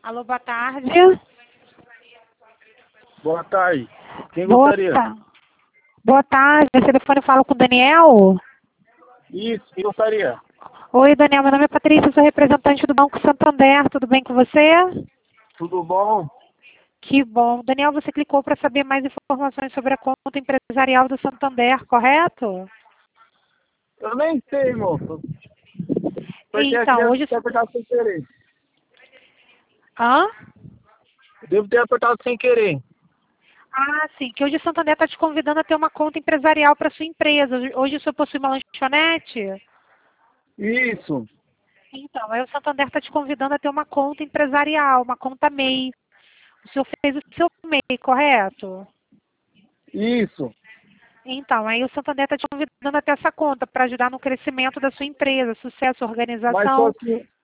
Alô, boa tarde. Boa tarde. Quem Boa gostaria? Boa tarde. Esse telefone fala com o Daniel? Isso, quem gostaria? Oi, Daniel. Meu nome é Patrícia, sou representante do Banco Santander. Tudo bem com você? Tudo bom? Que bom. Daniel, você clicou para saber mais informações sobre a conta empresarial do Santander, correto? Eu nem sei, moço. Porque aqui Então, deve hoje... ter apertado sem querer. Hã? Devo ter apertado sem querer. Ah, sim. Que hoje o Santander está te convidando a ter uma conta empresarial para sua empresa. Hoje o senhor possui uma lanchonete? Isso, Então, aí o Santander está te convidando a ter uma conta empresarial, uma conta MEI. O senhor fez o seu MEI, correto? isso. Então, aí o Santander está te convidando a ter essa conta para ajudar no crescimento da sua empresa, sucesso, Mas só organização. que